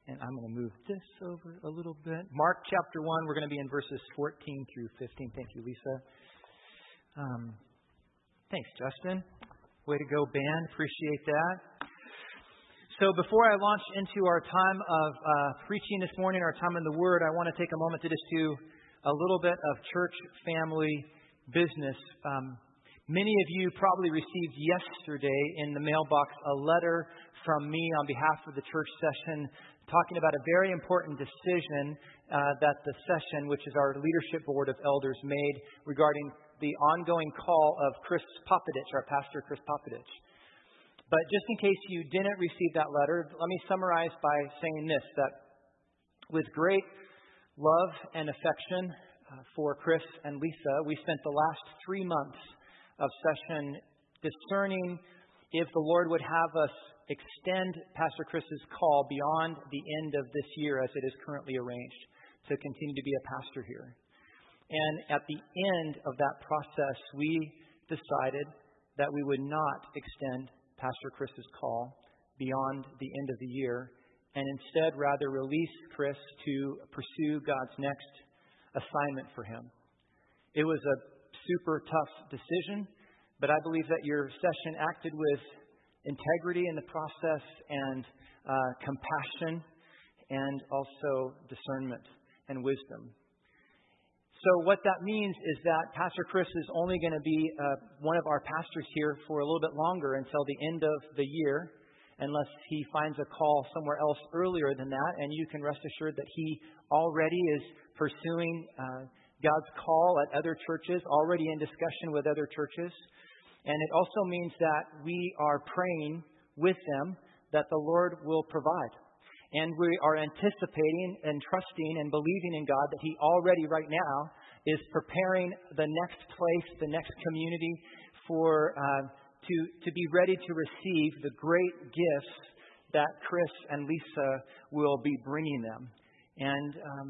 And I'm going to move this over a little bit. Mark chapter 1, we're going to be in verses 14 through 15. Thank you, Lisa. Thanks, Justin. Way to go, band. Appreciate that. So before I launch into our time of preaching this morning, our time in the Word, I want to take a moment to just do a little bit of church family business. Many of you probably received yesterday in the mailbox a letter from me on behalf of the church session talking about a very important decision that the session, which is our leadership board of elders, made regarding the ongoing call of Chris Popovich, our pastor, Chris Popovich. But just in case you didn't receive that letter, let me summarize by saying this, that with great love and affection for Chris and Lisa, we spent the last 3 months of session discerning if the Lord would have us extend Pastor Chris's call beyond the end of this year as it is currently arranged to continue to be a pastor here. And at the end of that process, we decided that we would not extend Pastor Chris's call beyond the end of the year and instead rather release Chris to pursue God's next assignment for him. It was a super tough decision, but I believe that your session acted with integrity in the process and compassion and also discernment and wisdom. So what that means is that Pastor Chris is only going to be one of our pastors here for a little bit longer until the end of the year, unless he finds a call somewhere else earlier than that. And you can rest assured that he already is pursuing God's call at other churches, already in discussion with other churches. And it also means that we are praying with them that the Lord will provide. And we are anticipating and trusting and believing in God that He already right now is preparing the next place, the next community for to be ready to receive the great gifts that Chris and Lisa will be bringing them. And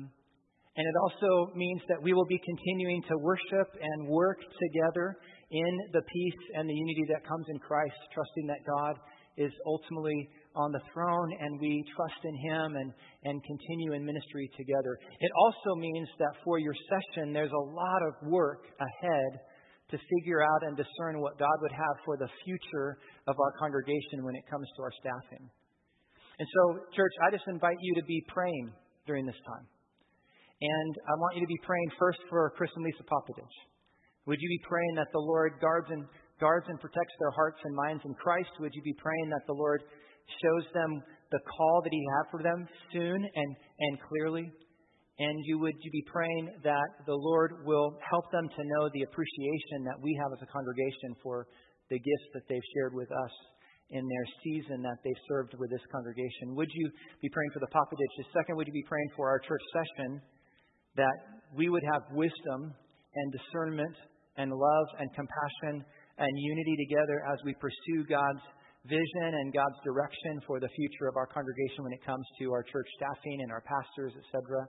it also means that we will be continuing to worship and work together in the peace and the unity that comes in Christ, trusting that God is ultimately on the throne and we trust in Him and continue in ministry together. It also means that for your session, there's a lot of work ahead to figure out and discern what God would have for the future of our congregation when it comes to our staffing. And so, church, I just invite you to be praying during this time. And I want you to be praying first for Chris and Lisa Popovich. Would you be praying that the Lord guards and protects their hearts and minds in Christ? Would you be praying that the Lord shows them the call that He has for them soon and clearly? And would you be praying that the Lord will help them to know the appreciation that we have as a congregation for the gifts that they've shared with us in their season that they've served with this congregation? Would you be praying for the Popoviches? Second, would you be praying for our church session that we would have wisdom and discernment and love and compassion and unity together as we pursue God's vision and God's direction for the future of our congregation when it comes to our church staffing and our pastors, etc.,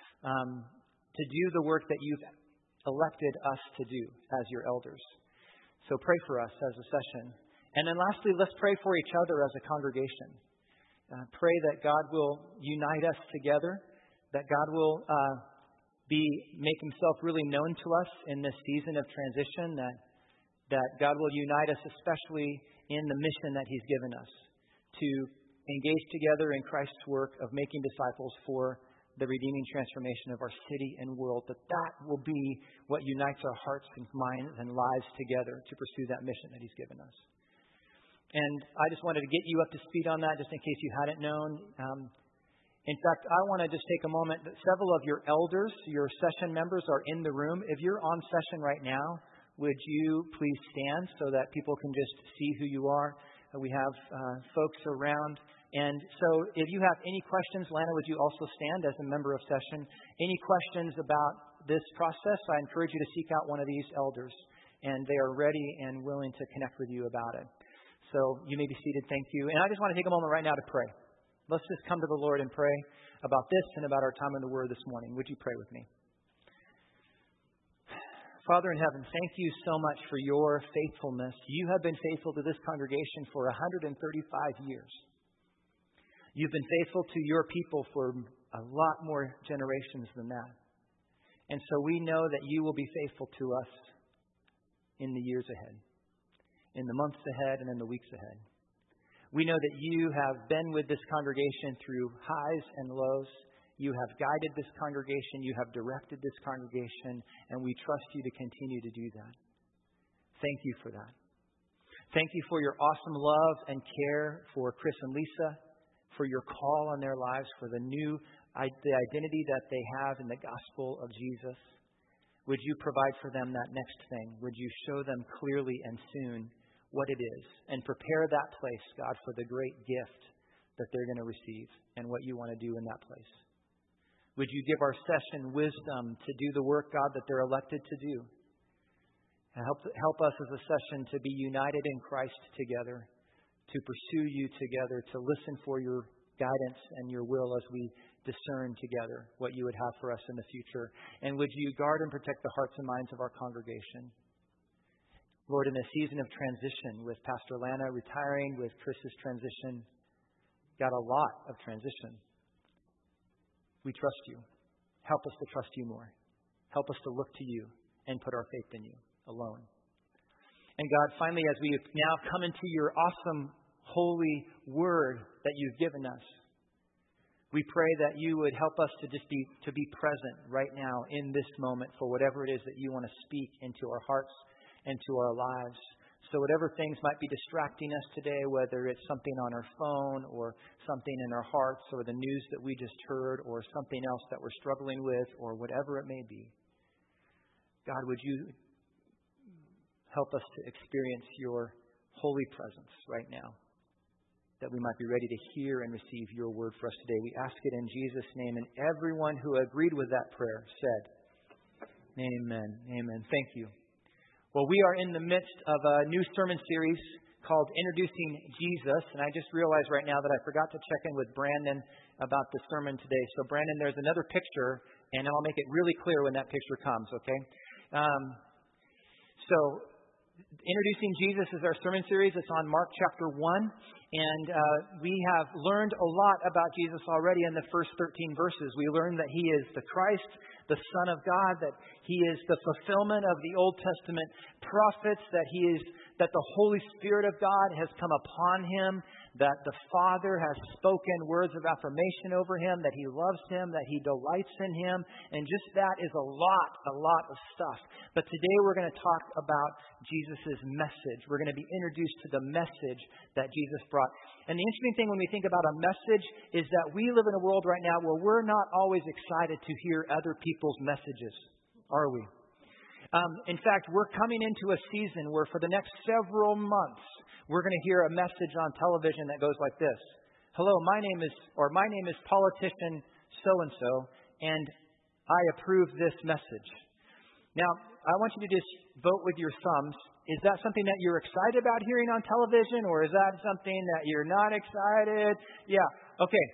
to do the work that you've elected us to do as your elders. So pray for us as a session. And then lastly, let's pray for each other as a congregation. Pray that God will unite us together, that God will make Himself really known to us in this season of transition, that God will unite us especially in the mission that He's given us to engage together in Christ's work of making disciples for the redeeming transformation of our city and world, that will be what unites our hearts and minds and lives together to pursue that mission that He's given us. And I just wanted to get you up to speed on that just in case you hadn't known. In fact, I want to just take a moment. Several of your elders, your session members are in the room. If you're on session right now, would you please stand so that people can just see who you are? We have folks around. And so if you have any questions, Lana, would you also stand as a member of session? Any questions about this process, I encourage you to seek out one of these elders. And they are ready and willing to connect with you about it. So you may be seated. Thank you. And I just want to take a moment right now to pray. Let's just come to the Lord and pray about this and about our time in the Word this morning. Would you pray with me? Father in heaven, thank you so much for your faithfulness. You have been faithful to this congregation for 135 years. You've been faithful to your people for a lot more generations than that. And so we know that you will be faithful to us in the years ahead, in the months ahead, and in the weeks ahead. We know that you have been with this congregation through highs and lows. You have guided this congregation. You have directed this congregation. And we trust you to continue to do that. Thank you for that. Thank you for your awesome love and care for Chris and Lisa, for your call on their lives, for the identity that they have in the gospel of Jesus. Would you provide for them that next thing? Would you show them clearly and soon what it is and prepare that place, God, for the great gift that they're going to receive and what you want to do in that place? Would you give our session wisdom to do the work, God, that they're elected to do? And help us as a session to be united in Christ together, to pursue you together, to listen for your guidance and your will as we discern together what you would have for us in the future. And would you guard and protect the hearts and minds of our congregation? Lord, in a season of transition with Pastor Lana retiring, with Chris's transition, got a lot of transition. We trust you. Help us to trust you more. Help us to look to you and put our faith in you alone. And God, finally, as we now come into your awesome, holy word that you've given us, we pray that you would help us to be present right now in this moment for whatever it is that you want to speak into our hearts and to our lives. So whatever things might be distracting us today, whether it's something on our phone or something in our hearts or the news that we just heard or something else that we're struggling with or whatever it may be, God, would you help us to experience your holy presence right now, that we might be ready to hear and receive your word for us today. We ask it in Jesus' name. And everyone who agreed with that prayer said, amen. Amen. Thank you. Well, we are in the midst of a new sermon series called Introducing Jesus. And I just realized right now that I forgot to check in with Brandon about the sermon today. So, Brandon, there's another picture, and I'll make it really clear when that picture comes, okay? Introducing Jesus is our sermon series. It's on Mark chapter 1. And we have learned a lot about Jesus already in the first 13 verses. We learned that he is the Christ, the Son of God, that he is the fulfillment of the Old Testament prophets, that the Holy Spirit of God has come upon him, that the Father has spoken words of affirmation over him, that he loves him, that he delights in him, and just that is a lot of stuff. But today we're going to talk about Jesus' message. We're going to be introduced to the message that Jesus brought. And the interesting thing when we think about a message is that we live in a world right now where we're not always excited to hear other people's messages, are we? In fact, we're coming into a season where for the next several months, we're going to hear a message on television that goes like this. Hello, my name is politician so-and-so, and I approve this message. Now, I want you to just vote with your thumbs. Is that something that you're excited about hearing on television, or is that something that you're not excited? Yeah, okay.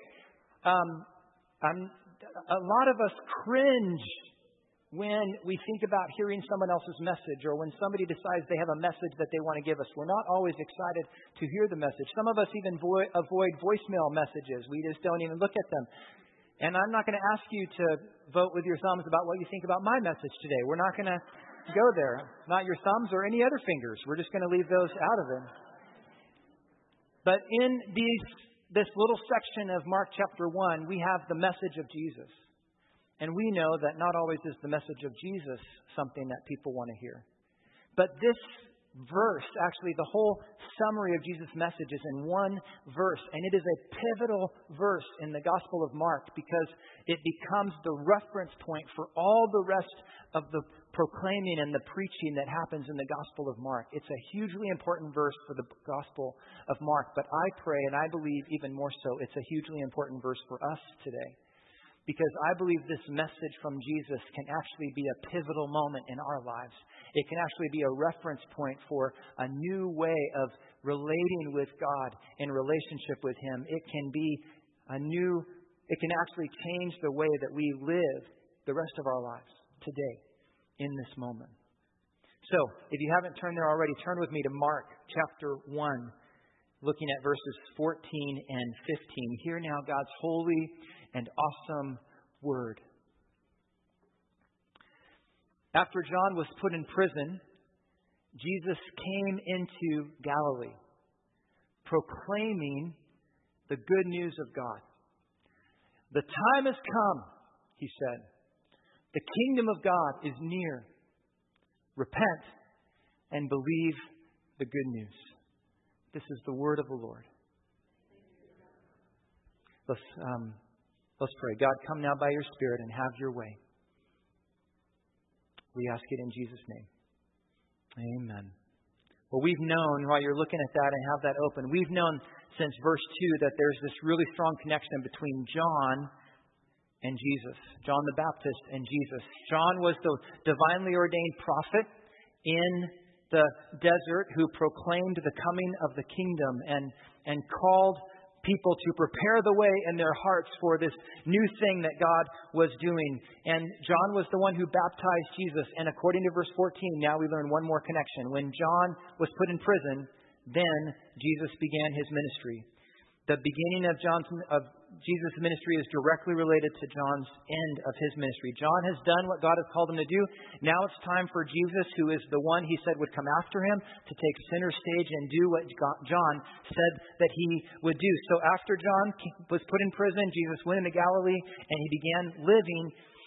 A lot of us cringe when we think about hearing someone else's message, or when somebody decides they have a message that they want to give us. We're not always excited to hear the message. Some of us even avoid voicemail messages. We just don't even look at them. And I'm not going to ask you to vote with your thumbs about what you think about my message today. We're not going to go there. Not your thumbs or any other fingers. We're just going to leave those out of it. But in this little section of Mark chapter 1, we have the message of Jesus. And we know that not always is the message of Jesus something that people want to hear. But this verse, actually the whole summary of Jesus' message is in one verse. And it is a pivotal verse in the Gospel of Mark because it becomes the reference point for all the rest of the proclaiming and the preaching that happens in the Gospel of Mark. It's a hugely important verse for the Gospel of Mark. But I pray, and I believe even more so, it's a hugely important verse for us today. Because I believe this message from Jesus can actually be a pivotal moment in our lives. It can actually be a reference point for a new way of relating with God in relationship with him. It can actually change the way that we live the rest of our lives today in this moment. So, if you haven't turned there already, turn with me to Mark chapter 1. looking at verses 14 and 15. Hear now God's holy and awesome word. After John was put in prison, Jesus came into Galilee, proclaiming the good news of God. The time has come, he said. The kingdom of God is near. Repent and believe the good news. This is the word of the Lord. Let's pray. God, come now by your Spirit and have your way. We ask it in Jesus' name. Amen. Well, we've known, while you're looking at that and have that open, we've known since verse 2 that there's this really strong connection between John and Jesus. John the Baptist and Jesus. John was the divinely ordained prophet in the desert who proclaimed the coming of the kingdom and called people to prepare the way in their hearts for this new thing that God was doing. And John was the one who baptized Jesus. And according to verse 14, now we learn one more connection. When John was put in prison, then Jesus began his ministry. The beginning of Jesus' ministry is directly related to John's end of his ministry. John has done what God has called him to do. Now it's time for Jesus, who is the one he said would come after him, to take center stage and do what John said that he would do. So after John was put in prison, Jesus went into Galilee and he began living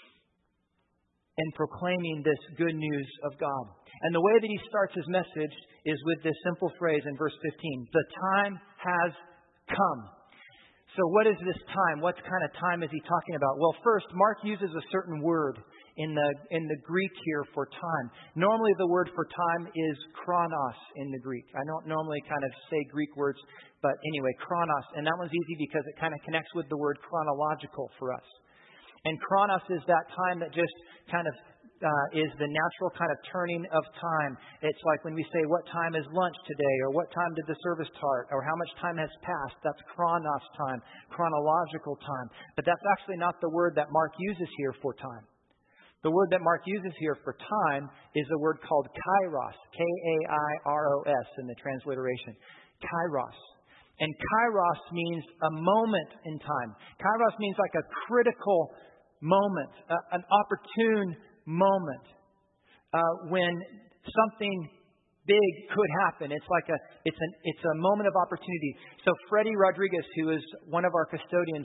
and proclaiming this good news of God. And the way that he starts his message is with this simple phrase in verse 15. The time has come. So what is this time? What kind of time is he talking about? Well, first, Mark uses a certain word in the Greek here for time. Normally the word for time is chronos in the Greek. I don't normally kind of say Greek words, but anyway, chronos. And that one's easy because it kind of connects with the word chronological for us. And chronos is that time that just kind of is the natural kind of turning of time. It's like when we say, what time is lunch today? Or what time did the service start? Or how much time has passed? That's chronos time, chronological time. But that's actually not the word that Mark uses here for time. The word that Mark uses here for time is a word called kairos, K-A-I-R-O-S in the transliteration. Kairos. And kairos means a moment in time. Kairos means like a critical moment, an opportune moment when something big could happen. It's like it's a moment of opportunity. So Freddie Rodriguez, who is one of our custodians,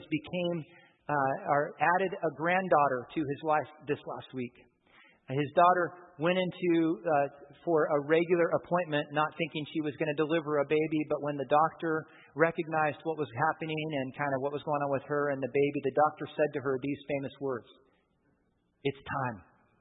added a granddaughter to his life this last week. His daughter went into for a regular appointment, not thinking she was going to deliver a baby, but when the doctor recognized what was happening and kind of what was going on with her and the baby, the doctor said to her these famous words: "It's time."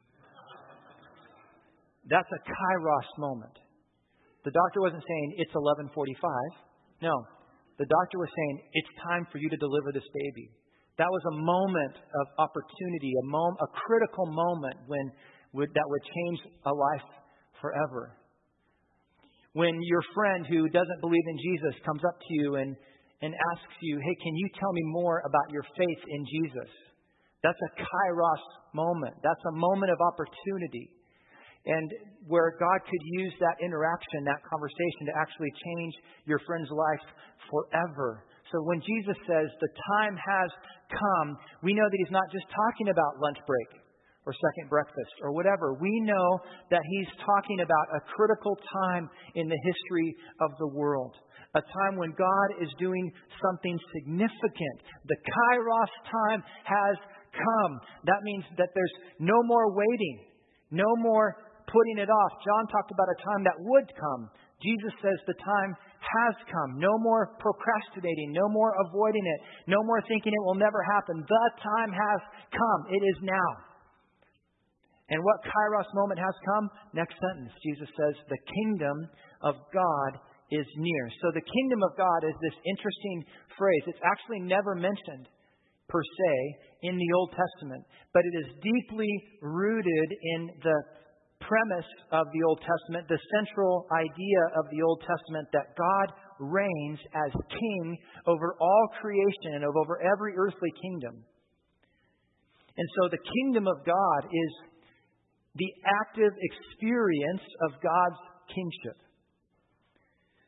That's a kairos moment. The doctor wasn't saying, it's 11:45. No, the doctor was saying, it's time for you to deliver this baby. That was a moment of opportunity, a critical moment that would change a life forever. When your friend who doesn't believe in Jesus comes up to you and asks you, hey, can you tell me more about your faith in Jesus? That's a kairos moment. That's a moment of opportunity. And where God could use that interaction, that conversation, to actually change your friend's life forever. So when Jesus says the time has come, we know that he's not just talking about lunch break or second breakfast or whatever. We know that he's talking about a critical time in the history of the world. A time when God is doing something significant. The kairos time has come. That means that there's no more waiting, no more putting it off. John talked about a time that would come. Jesus says the time has come. No more procrastinating. No more avoiding it. No more thinking it will never happen. The time has come. It is now. And what kairos moment has come? Next sentence. Jesus says the kingdom of God is near. So the kingdom of God is this interesting phrase. It's actually never mentioned per se in the Old Testament, but it is deeply rooted in the premise of the Old Testament, the central idea of the Old Testament, that God reigns as king over all creation and over every earthly kingdom. And so the kingdom of God is the active experience of God's kingship.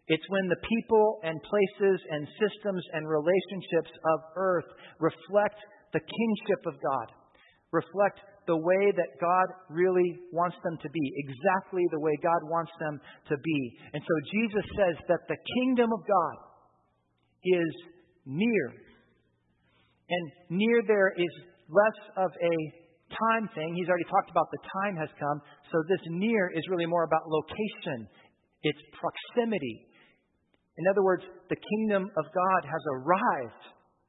It's when the people and places and systems and relationships of earth reflect the kingship of God, reflect the way that God really wants them to be, exactly the way God wants them to be. And so Jesus says that the kingdom of God is near. And near there is less of a time thing. He's already talked about the time has come. So this near is really more about location. It's proximity. In other words, the kingdom of God has arrived.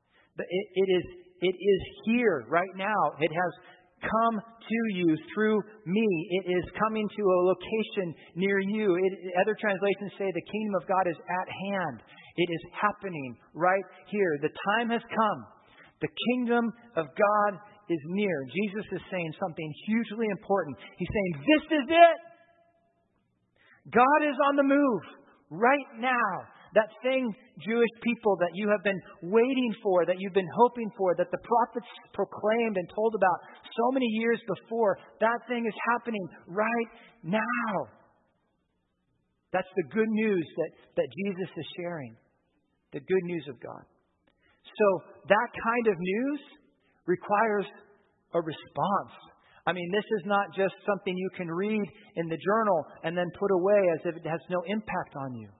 It is here right now. It has come to you through me. It is coming to a location near you. Other translations say the kingdom of God is at hand. It is happening right here. The time has come. The kingdom of God is near. Jesus is saying something hugely important. He's saying, this is it. God is on the move right now. That thing, Jewish people, that you have been waiting for, that you've been hoping for, that the prophets proclaimed and told about so many years before, that thing is happening right now. That's the good news that Jesus is sharing. The good news of God. So that kind of news requires a response. I mean, this is not just something you can read in the journal and then put away as if it has no impact on you.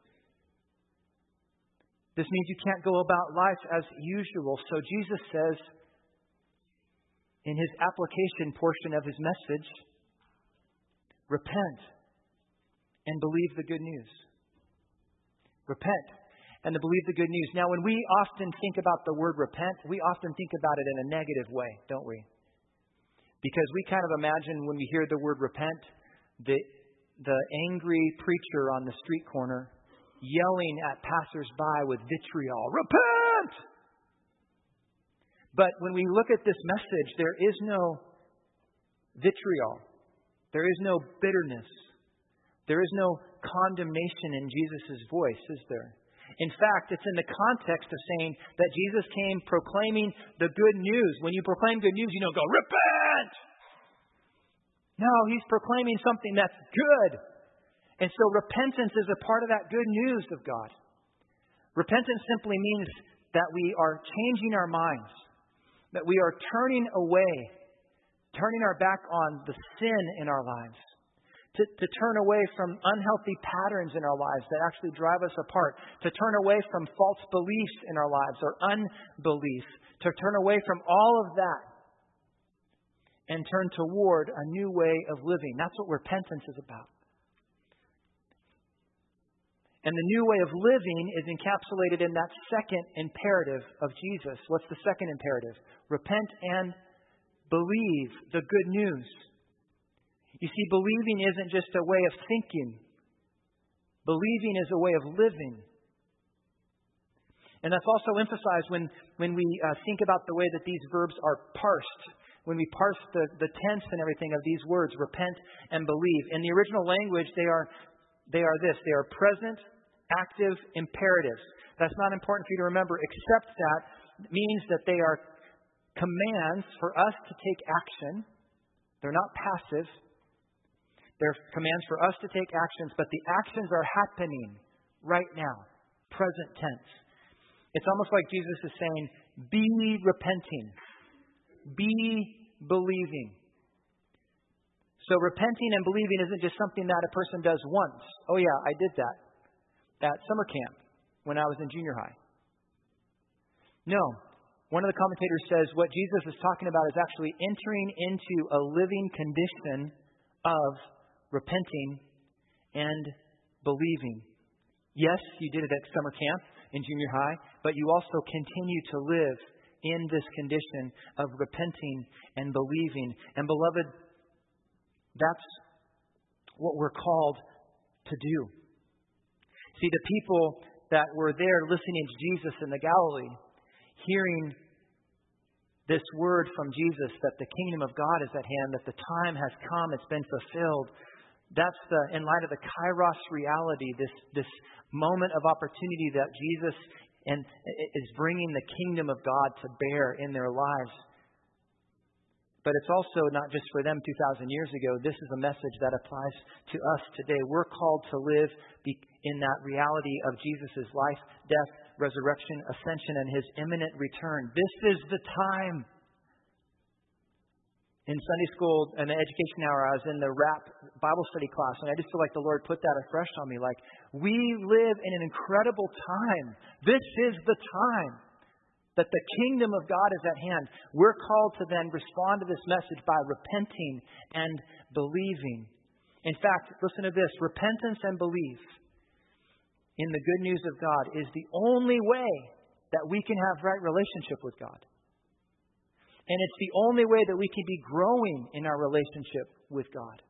This means you can't go about life as usual. So Jesus says in his application portion of his message, repent and believe the good news. Repent and believe the good news. Now, when we often think about the word repent, we often think about it in a negative way, don't we? Because we kind of imagine when we hear the word repent, the angry preacher on the street corner yelling at passersby with vitriol, repent! But when we look at this message, there is no vitriol. There is no bitterness. There is no condemnation in Jesus' voice, is there? In fact, it's in the context of saying that Jesus came proclaiming the good news. When you proclaim good news, you don't go, repent! No, he's proclaiming something that's good. And so repentance is a part of that good news of God. Repentance simply means that we are changing our minds, that we are turning away, turning our back on the sin in our lives, to turn away from unhealthy patterns in our lives that actually drive us apart, to turn away from false beliefs in our lives or unbelief, to turn away from all of that and turn toward a new way of living. That's what repentance is about. And the new way of living is encapsulated in that second imperative of Jesus. What's the second imperative? Repent and believe the good news. You see, believing isn't just a way of thinking. Believing is a way of living. And that's also emphasized when we think about the way that these verbs are parsed. When we parse the tense and everything of these words, repent and believe. In the original language, they are this. They are present, active imperatives. That's not important for you to remember, except that means that they are commands for us to take action. They're not passive. They're commands for us to take actions, but the actions are happening right now, present tense. It's almost like Jesus is saying, be repenting, be believing. So repenting and believing isn't just something that a person does once. Oh yeah, I did that at summer camp when I was in junior high. No. One of the commentators says what Jesus is talking about is actually entering into a living condition of repenting and believing. Yes, you did it at summer camp in junior high, but you also continue to live in this condition of repenting and believing. And beloved, that's what we're called to do. See, the people that were there listening to Jesus in the Galilee, hearing this word from Jesus that the kingdom of God is at hand, that the time has come, it's been fulfilled. That's in light of the kairos reality, this moment of opportunity that Jesus is bringing the kingdom of God to bear in their lives. But it's also not just for them 2,000 years ago. This is a message that applies to us today. We're called to live in that reality of Jesus' life, death, resurrection, ascension, and His imminent return. This is the time. In Sunday school, in the education hour, I was in the RAP Bible study class, and I just feel like the Lord put that afresh on me. Like, we live in an incredible time. This is the time that the kingdom of God is at hand. We're called to then respond to this message by repenting and believing. In fact, listen to this. Repentance and belief in the good news of God is the only way that we can have right relationship with God. And it's the only way that we can be growing in our relationship with God.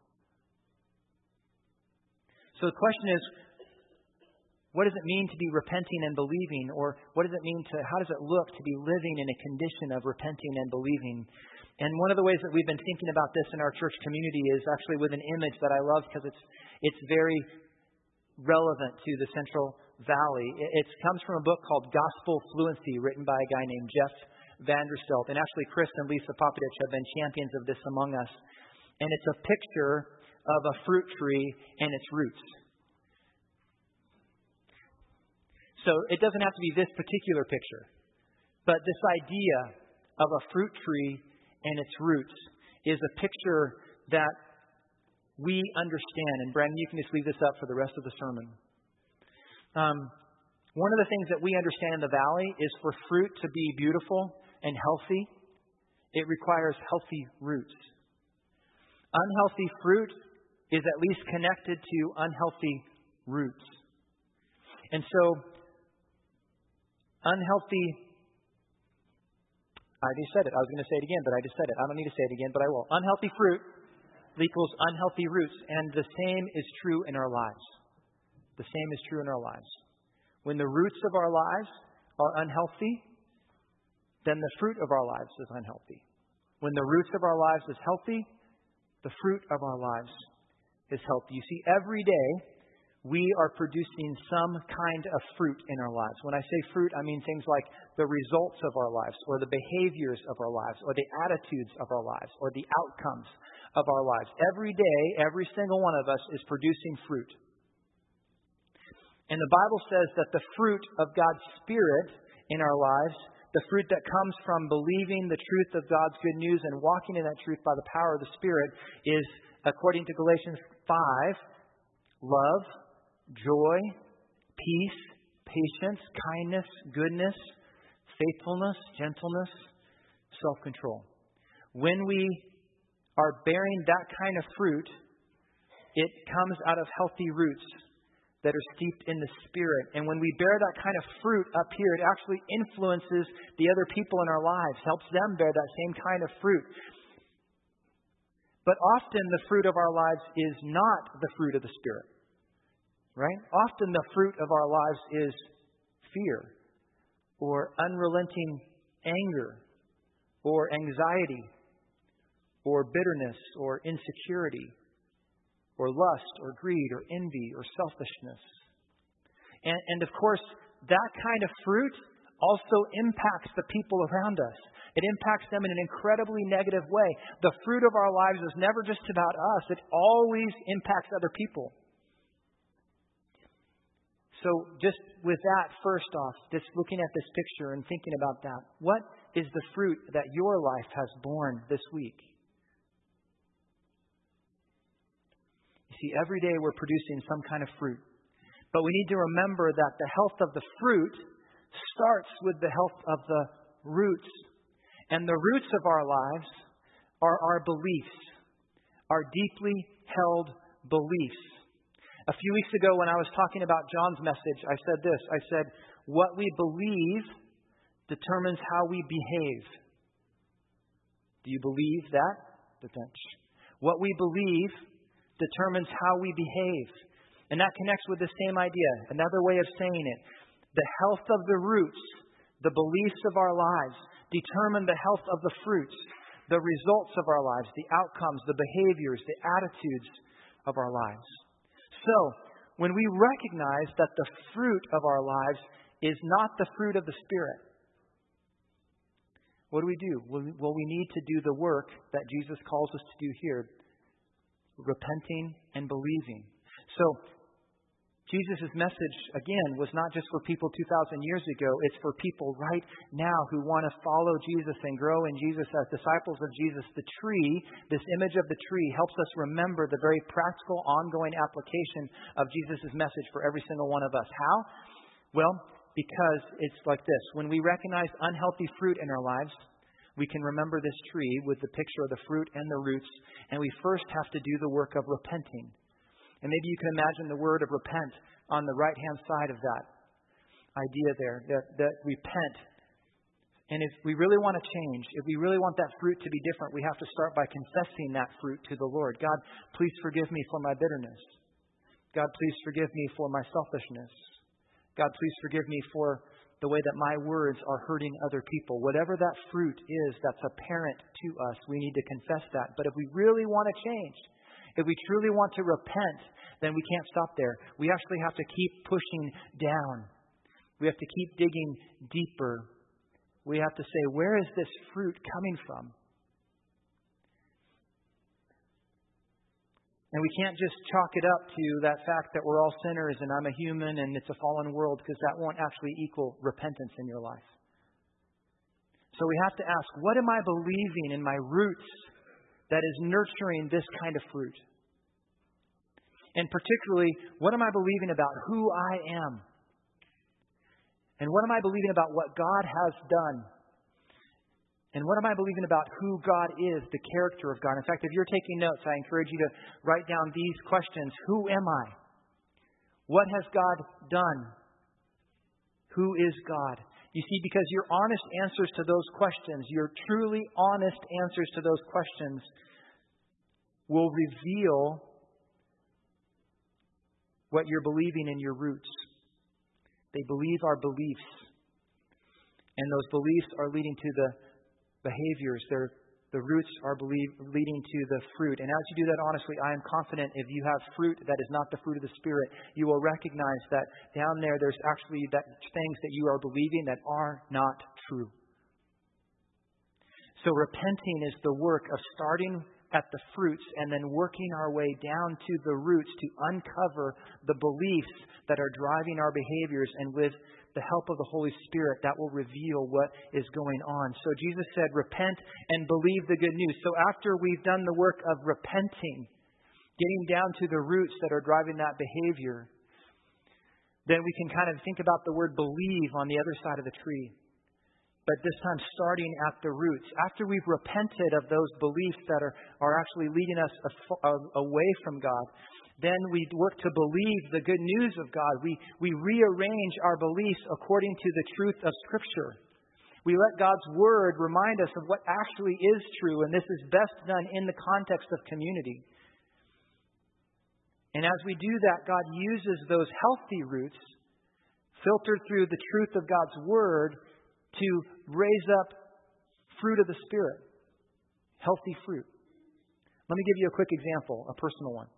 So the question is, what does it mean to be repenting and believing? Or how does it look to be living in a condition of repenting and believing? And one of the ways that we've been thinking about this in our church community is actually with an image that I love because it's very relevant to the Central Valley. It comes from a book called Gospel Fluency, written by a guy named Jeff Vanderstelt. And actually, Chris and Lisa Popovich have been champions of this among us. And it's a picture of a fruit tree and its roots. So it doesn't have to be this particular picture, but this idea of a fruit tree and its roots is a picture that we understand. And Brandon, you can just leave this up for the rest of the sermon. One of the things that we understand in the valley is for fruit to be beautiful and healthy, it requires healthy roots. Unhealthy fruit is at least connected to unhealthy roots. And so, unhealthy, I just said it. I was going to say it again, but I just said it. I don't need to say it again, but I will. Unhealthy fruit equals unhealthy roots. And the same is true in our lives. The same is true in our lives. When the roots of our lives are unhealthy, then the fruit of our lives is unhealthy. When the roots of our lives is healthy, the fruit of our lives is healthy. You see, every day we are producing some kind of fruit in our lives. When I say fruit, I mean things like the results of our lives, or the behaviors of our lives, or the attitudes of our lives, or the outcomes of our lives. Every day, every single one of us is producing fruit. And the Bible says that the fruit of God's Spirit in our lives, the fruit that comes from believing the truth of God's good news and walking in that truth by the power of the Spirit, is, according to Galatians 5, love, joy, peace, patience, kindness, goodness, faithfulness, gentleness, self-control. When we are bearing that kind of fruit, it comes out of healthy roots that are steeped in the Spirit. And when we bear that kind of fruit up here, it actually influences the other people in our lives, helps them bear that same kind of fruit. But often the fruit of our lives is not the fruit of the Spirit. Right? Often the fruit of our lives is fear, or unrelenting anger, or anxiety, or bitterness, or insecurity, or lust, or greed, or envy, or selfishness. And of course, that kind of fruit also impacts the people around us. It impacts them in an incredibly negative way. The fruit of our lives is never just about us. It always impacts other people. So just with that, first off, just looking at this picture and thinking about that, what is the fruit that your life has borne this week? You see, every day we're producing some kind of fruit. But we need to remember that the health of the fruit starts with the health of the roots. And the roots of our lives are our beliefs, our deeply held beliefs. A few weeks ago when I was talking about John's message, I said this. I said, what we believe determines how we behave. Do you believe that? The bench. What we believe determines how we behave. And that connects with the same idea. Another way of saying it. The health of the roots, the beliefs of our lives, determine the health of the fruits, the results of our lives, the outcomes, the behaviors, the attitudes of our lives. So, when we recognize that the fruit of our lives is not the fruit of the Spirit, what do? Well, we need to do the work that Jesus calls us to do here, repenting and believing. So, Jesus' message, again, was not just for people 2,000 years ago. It's for people right now who want to follow Jesus and grow in Jesus as disciples of Jesus. The tree, this image of the tree, helps us remember the very practical, ongoing application of Jesus' message for every single one of us. How? Well, because it's like this. When we recognize unhealthy fruit in our lives, we can remember this tree with the picture of the fruit and the roots, and we first have to do the work of repenting. And maybe you can imagine the word of repent on the right-hand side of that idea there, that repent. And if we really want to change, if we really want that fruit to be different, we have to start by confessing that fruit to the Lord. God, please forgive me for my bitterness. God, please forgive me for my selfishness. God, please forgive me for the way that my words are hurting other people. Whatever that fruit is that's apparent to us, we need to confess that. But if we really want to change, if we truly want to repent, then we can't stop there. We actually have to keep pushing down. We have to keep digging deeper. We have to say, where is this fruit coming from? And we can't just chalk it up to that fact that we're all sinners and I'm a human and it's a fallen world, because that won't actually equal repentance in your life. So we have to ask, what am I believing in my roots that is nurturing this kind of fruit? And particularly, what am I believing about who I am? And what am I believing about what God has done? And what am I believing about who God is, the character of God? In fact, if you're taking notes, I encourage you to write down these questions. Who am I? What has God done? Who is God? You see, because your honest answers to those questions, your truly honest answers to those questions will reveal what you're believing in your roots. They believe our beliefs. And those beliefs are leading to the behaviors. The roots are leading to the fruit. And as you do that honestly, I am confident if you have fruit that is not the fruit of the Spirit, you will recognize that down there's actually things that you are believing that are not true. So repenting is the work of starting at the fruits and then working our way down to the roots to uncover the beliefs that are driving our behaviors, and with the help of the Holy Spirit, that will reveal what is going on. So Jesus said, repent and believe the good news. So after we've done the work of repenting, getting down to the roots that are driving that behavior, then we can kind of think about the word believe on the other side of the tree. But this time starting at the roots. After we've repented of those beliefs that are actually leading us away from God, then we work to believe the good news of God. We rearrange our beliefs according to the truth of Scripture. We let God's Word remind us of what actually is true, and this is best done in the context of community. And as we do that, God uses those healthy roots, filtered through the truth of God's Word, to raise up fruit of the Spirit, healthy fruit. Let me give you a quick example, a personal one.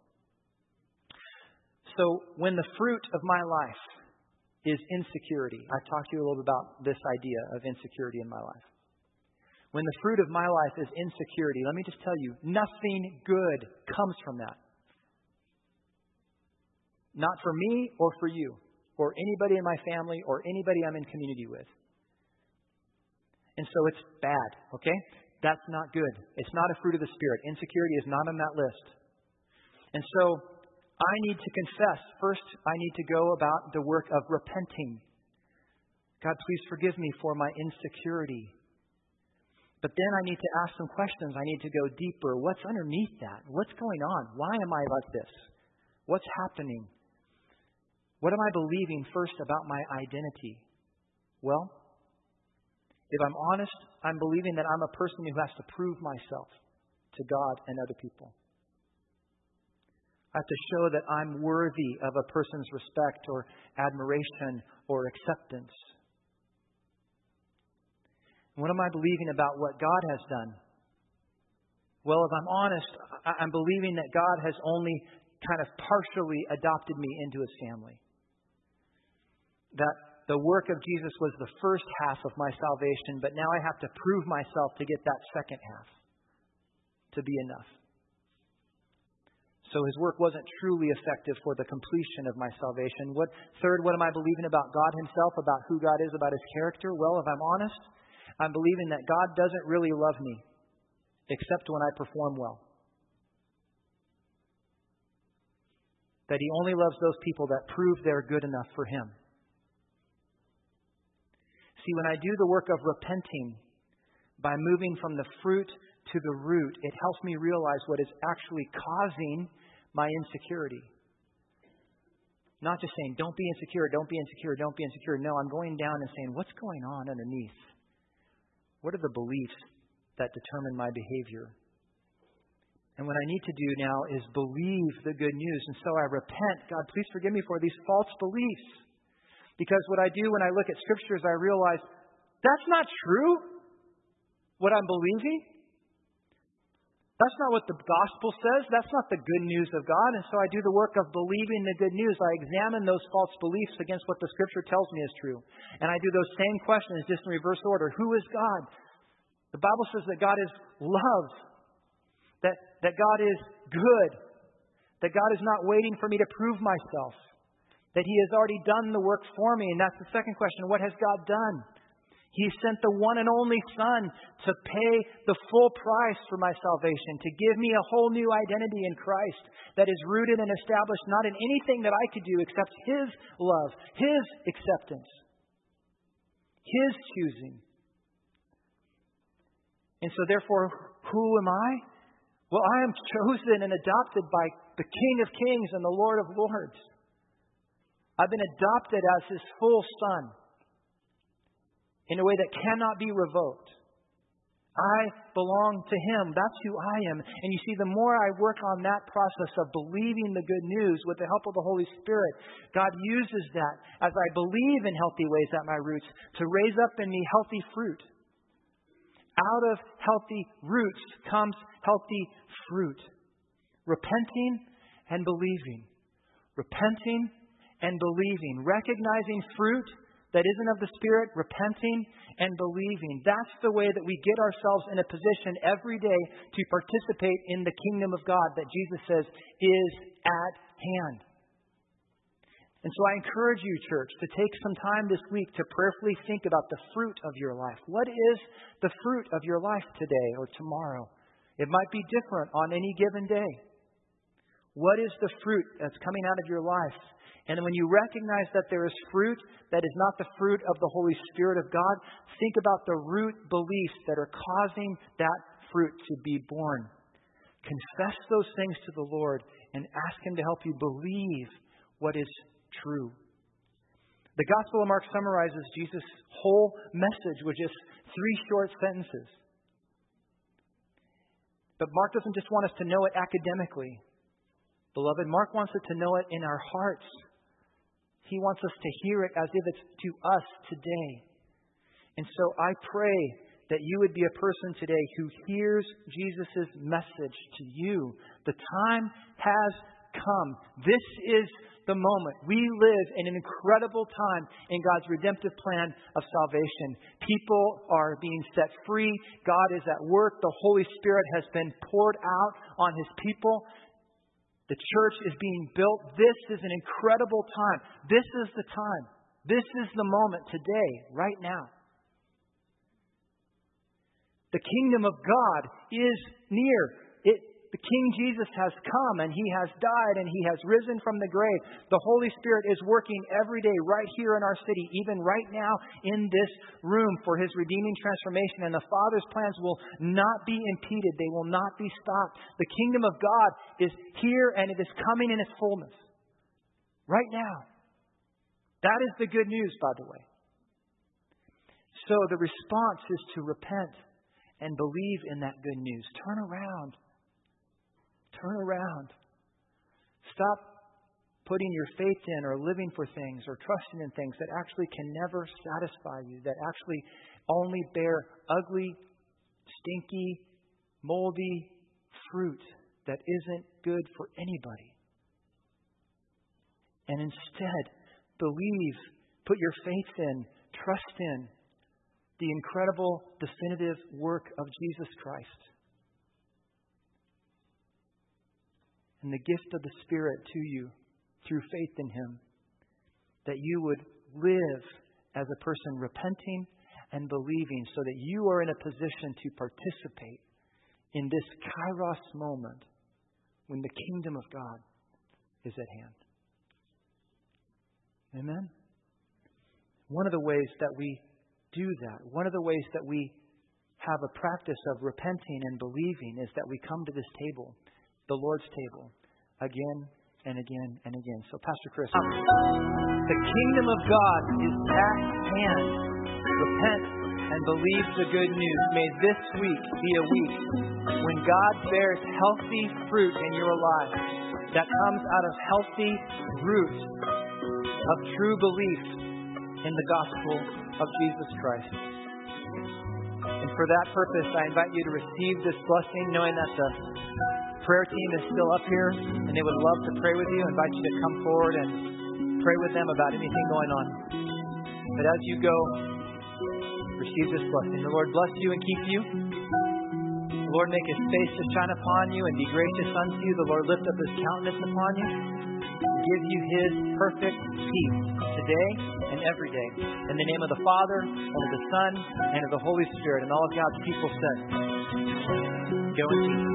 So when the fruit of my life is insecurity, I've talked to you a little bit about this idea of insecurity in my life. When the fruit of my life is insecurity, let me just tell you, nothing good comes from that. Not for me or for you, or anybody in my family, or anybody I'm in community with. And so it's bad, okay? That's not good. It's not a fruit of the Spirit. Insecurity is not on that list. And so I need to confess. First, I need to go about the work of repenting. God, please forgive me for my insecurity. But then I need to ask some questions. I need to go deeper. What's underneath that? What's going on? Why am I like this? What's happening? What am I believing first about my identity? Well, if I'm honest, I'm believing that I'm a person who has to prove myself to God and other people. I have to show that I'm worthy of a person's respect or admiration or acceptance. What am I believing about what God has done? Well, if I'm honest, I'm believing that God has only kind of partially adopted me into His family. That the work of Jesus was the first half of my salvation, but now I have to prove myself to get that second half to be enough. So his work wasn't truly effective for the completion of my salvation. Third, what am I believing about God himself, about who God is, about his character? Well, if I'm honest, I'm believing that God doesn't really love me, except when I perform well. That he only loves those people that prove they're good enough for him. See, when I do the work of repenting by moving from the fruit to the root, it helps me realize what is actually causing my insecurity. Not just saying, don't be insecure, don't be insecure, don't be insecure. No, I'm going down and saying, what's going on underneath? What are the beliefs that determine my behavior? And what I need to do now is believe the good news. And so I repent. God, please forgive me for these false beliefs. Because what I do when I look at scriptures, I realize that's not true. What I'm believing. That's not what the gospel says. That's not the good news of God. And so I do the work of believing the good news. I examine those false beliefs against what the scripture tells me is true. And I do those same questions just in reverse order. Who is God? The Bible says that God is love. That God is good. That God is not waiting for me to prove myself. That he has already done the work for me. And that's the second question. What has God done? He sent the one and only Son to pay the full price for my salvation, to give me a whole new identity in Christ that is rooted and established not in anything that I could do except his love, his acceptance, his choosing. And so therefore, who am I? Well, I am chosen and adopted by the King of Kings and the Lord of Lords. I've been adopted as his full son. In a way that cannot be revoked. I belong to him. That's who I am. And you see, the more I work on that process of believing the good news with the help of the Holy Spirit, God uses that as I believe in healthy ways at my roots to raise up in me healthy fruit. Out of healthy roots comes healthy fruit. Repenting and believing. Repenting and believing. Recognizing fruit that isn't of the Spirit, repenting and believing. That's the way that we get ourselves in a position every day to participate in the kingdom of God that Jesus says is at hand. And so I encourage you, church, to take some time this week to prayerfully think about the fruit of your life. What is the fruit of your life today or tomorrow? It might be different on any given day. What is the fruit that's coming out of your life? And when you recognize that there is fruit that is not the fruit of the Holy Spirit of God, think about the root beliefs that are causing that fruit to be born. Confess those things to the Lord and ask him to help you believe what is true. The Gospel of Mark summarizes Jesus' whole message with just 3 short sentences. But Mark doesn't just want us to know it academically. Beloved, Mark wants us to know it in our hearts. He wants us to hear it as if it's to us today. And so I pray that you would be a person today who hears Jesus' message to you. The time has come. This is the moment. We live in an incredible time in God's redemptive plan of salvation. People are being set free. God is at work. The Holy Spirit has been poured out on his people. The church is being built. This is an incredible time. This is the time. This is the moment today, right now. The kingdom of God is near. The King Jesus has come and he has died and he has risen from the grave. The Holy Spirit is working every day right here in our city, even right now in this room for his redeeming transformation. And the Father's plans will not be impeded. They will not be stopped. The kingdom of God is here and it is coming in its fullness. Right now. That is the good news, by the way. So the response is to repent and believe in that good news. Turn around. Turn around. Stop putting your faith in or living for things or trusting in things that actually can never satisfy you, that actually only bear ugly, stinky, moldy fruit that isn't good for anybody. And instead, believe, put your faith in, trust in the incredible, definitive work of Jesus Christ. and the gift of the Spirit to you through faith in Him, that you would live as a person repenting and believing so that you are in a position to participate in this kairos moment when the kingdom of God is at hand. Amen? One of the ways that we do that, one of the ways that we have a practice of repenting and believing is that we come to this table, the Lord's table, again and again and again. So, Pastor Chris, the kingdom of God is at hand. Repent and believe the good news. May this week be a week when God bears healthy fruit in your life that comes out of healthy roots of true belief in the gospel of Jesus Christ. And for that purpose, I invite you to receive this blessing, knowing that the prayer team is still up here and they would love to pray with you. I invite you to come forward and pray with them about anything going on. But as you go, receive this blessing. The Lord bless you and keep you. The Lord make His face to shine upon you and be gracious unto you. The Lord lift up His countenance upon you and give you His perfect peace today and every day. In the name of the Father, and of the Son, and of the Holy Spirit. And all of God's people said, go in peace.